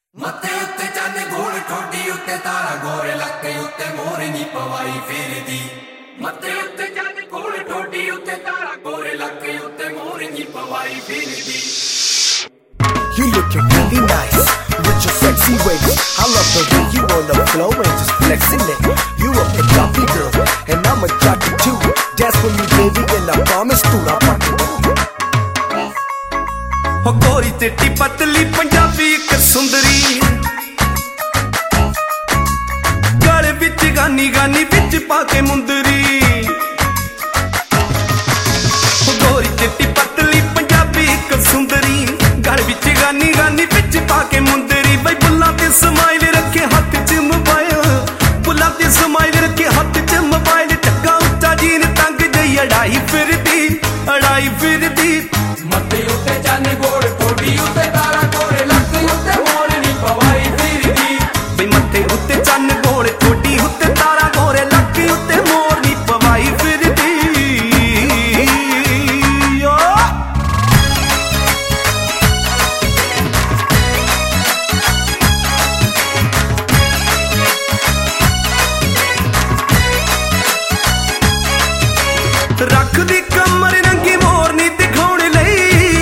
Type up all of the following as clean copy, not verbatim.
मत्थे उत्ते चंद घोड़ ठोडी उत्ते तारा गोरे लक्के उत्ते मोर नी पवाई फिरदी। मत्थे उत्ते चंद घोड़ ठोडी उत्ते तारा गोरे लक्के उत्ते मोर नी पवाई फिरदी। You looking really nice with your sexy waist. I love the way you on the floor and just flexing it. You a Punjabi girl and I'm a jockey too. Dance with me, baby, and I promise to not rock it. हो गोरी चिट्टी पतली पंजाबी एक सुंदरी गल विच गानी गानी विच पाके मुंदरी। हो गोरी चिट्टी पतली पंजाबी एक सुंदरी गल विच गानी गानी विच पाके मुंदरी। बई बुल्लां ते स्माइल रखे हाथ च मोबाइल, बुल्लां ते स्माइल रखे हाथ च मोबाइल। टक्का उच्चा जीन तंग जई अड़ाई फिरदी अड़ाई फिरदी। मत्थे उत्ते चंद घोड़ ठोडी उत्ते तारा गोरे लक्के उत्ते मोर नी पवाई फिरदी। बई मत्थे उत्ते चंन घोड़ ठोडी उत्ते तारा गोरे लक्के उत्ते मोर नी पवाई फिरदी। ओ रख दी कमर रंगी मोर नी दिखाउण लई,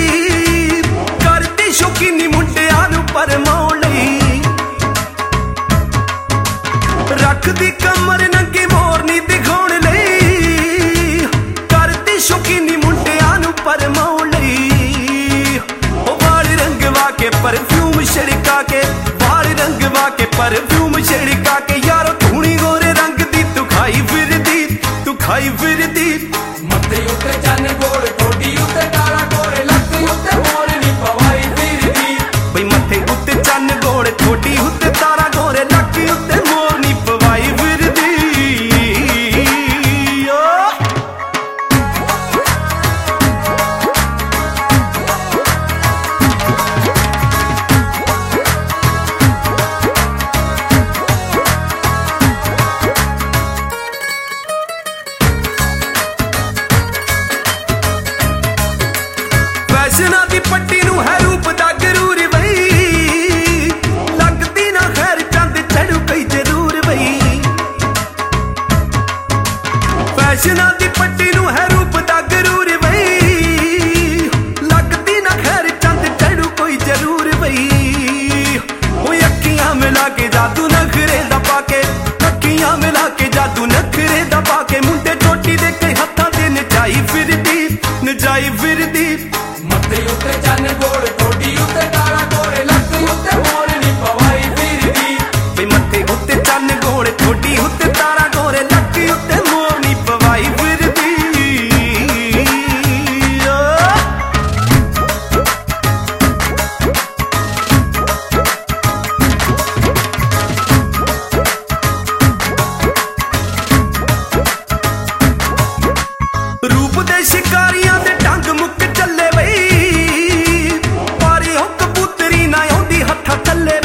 करदी शौकीनी मुंडियां नूं परमाउण लई। रख दी कमर नंगी मोर नी दिखाउण लई, करदी शौकीनी मुंडियां नूं परमाउण लई। ओ वाल रंगवा के परफ्यूम छिड़का के, वाल रंगवा के परफ्यूम छिड़का के। यारो धूनी गोरे रंग दी तू खाई फिरदी तू खाई फिरदी। मत्थे उत्ते चंद घोड़ ठोडी उत्ते तारा गोरे लक्के उत्ते मोर नी पवाई फिरदी। बई मत्थे उत्ते चंन घोड़ ठोडी उत्ते तारा गोरे लक्के उत्ते मोर नी पवाई फिरदी। ओ फैशना दी पट्टी नूं है रूप दा गरूर बई, लगदी ना खैर चंद चढ़ू कई जरूर बई। फैशना दी पट्टी नूं है रूप दा गरूर बई, लगदी ना खैर चंद चढ़ू कोई जरूर बई। ओ अखियां मिला के जादू नखरे दा पाके, अखियां मिला के जादू नखरे दा पाके। मुंडे चोटी दे कई हत्थां ते नचाई फिरदी नचाई फिरदी। मत्थे उत्ते चंद घोड़ ठोडी उत्ते तारा गोरे लक्के उत्ते मोर नी पवाई फिरदी। बई मत्थे उत्ते चंन घोड़ ठोडी उत्ते तारा गोरे लक्के उत्ते मोर नी पवाई फिरदी। ओ रूप दे शिकारियां दे ढंग मुक चले बई, पारी हो कबूतरी ना आउंदी हत्था थल्ले